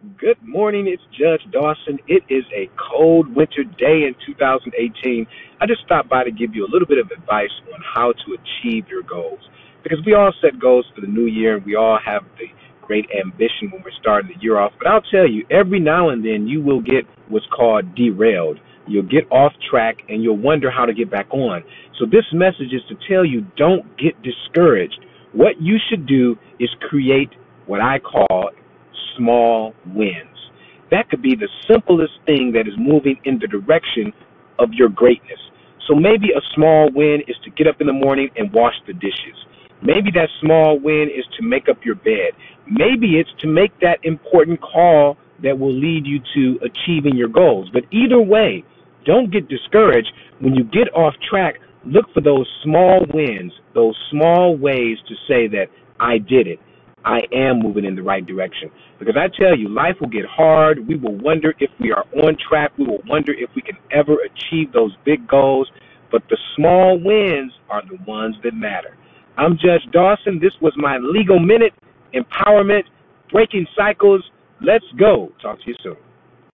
Good morning. It's Judge Dawson. It is a cold winter day in 2018. I just stopped by to give you a little bit of advice on how to achieve your goals. Because we all set goals for the new year and we all have the great ambition when we're starting the year off. But I'll tell you, every now and then you will get what's called derailed. You'll get off track and you'll wonder how to get back on. So this message is to tell you, don't get discouraged. What you should do is create what I call small wins. That could be the simplest thing that is moving in the direction of your greatness. So maybe a small win is to get up in the morning and wash the dishes. Maybe that small win is to make up your bed. Maybe it's to make that important call that will lead you to achieving your goals. But either way, don't get discouraged. When you get off track, look for those small wins, those small ways to say that I did it. I am moving in the right direction. Because I tell you, life will get hard. We will wonder if we are on track. We will wonder if we can ever achieve those big goals. But the small wins are the ones that matter. I'm Judge Dawson. This was my Legal Minute. Empowerment, breaking cycles. Let's go. Talk to you soon.